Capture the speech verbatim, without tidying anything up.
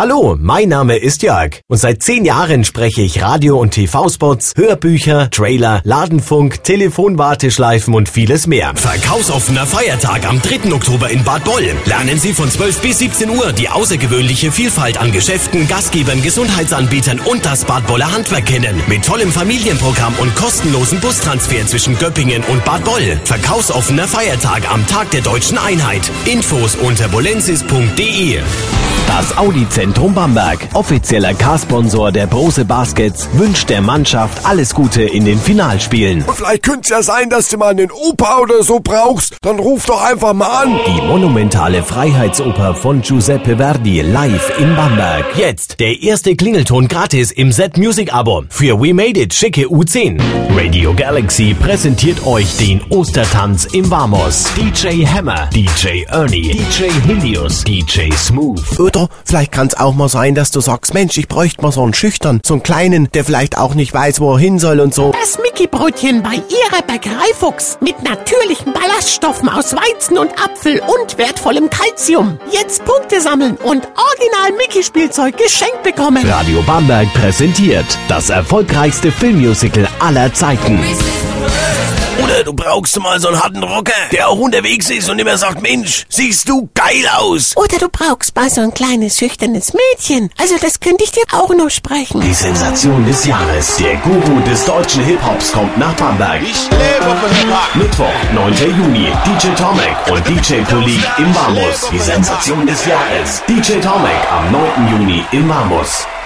Hallo, mein Name ist Jörg und seit zehn Jahren spreche ich Radio- und T V-Spots, Hörbücher, Trailer, Ladenfunk, Telefonwarteschleifen und vieles mehr. Verkaufsoffener Feiertag am dritten Oktober in Bad Boll. Lernen Sie von zwölf bis siebzehn Uhr die außergewöhnliche Vielfalt an Geschäften, Gastgebern, Gesundheitsanbietern und das Bad Boller Handwerk kennen. Mit tollem Familienprogramm und kostenlosen Bustransfer zwischen Göppingen und Bad Boll. Verkaufsoffener Feiertag am Tag der Deutschen Einheit. Infos unter bolensis punkt de. Das Audi-Zentrum Bamberg, offizieller Car-Sponsor der Brose Baskets, wünscht der Mannschaft alles Gute in den Finalspielen. Und vielleicht könnte es ja sein, dass du mal einen Opa oder so brauchst. Dann ruf doch einfach mal an. Die monumentale Freiheitsoper von Giuseppe Verdi live in Bamberg. Jetzt der erste Klingelton gratis im Z-Music-Abo. Für We Made It schicke U zehn. Radio Galaxy präsentiert euch den Ostertanz im Vamos. D J Hammer, D J Ernie, D J Helios, D J Smooth. Oder vielleicht kann es auch mal sein, dass du sagst, Mensch, ich bräuchte mal so einen Schüchtern, so einen Kleinen, der vielleicht auch nicht weiß, wo er hin soll und so. Das Mickey-Brötchen bei ihrer Bäckerei Fuchs mit natürlichen Ballaststoffen aus Weizen und Apfel und wertvollem Kalzium. Jetzt Punkte sammeln und original Mickey-Spielzeug geschenkt bekommen. Radio Bamberg präsentiert das erfolgreichste Filmmusical aller Zeiten. Oder du brauchst mal so einen harten Rocker, der auch unterwegs ist und immer sagt, Mensch, siehst du geil aus. Oder du brauchst mal so ein kleines, schüchternes Mädchen. Also das könnte ich dir auch noch sprechen. Die Sensation des Jahres, der Guru des deutschen Hip-Hops kommt nach Bamberg. Ich lebe für Hip-Hop. Mittwoch, neunten Juni, D J Tomek und D J Polik im Vamos. Die Sensation des Jahres, D J Tomek am neunten Juni im Vamos.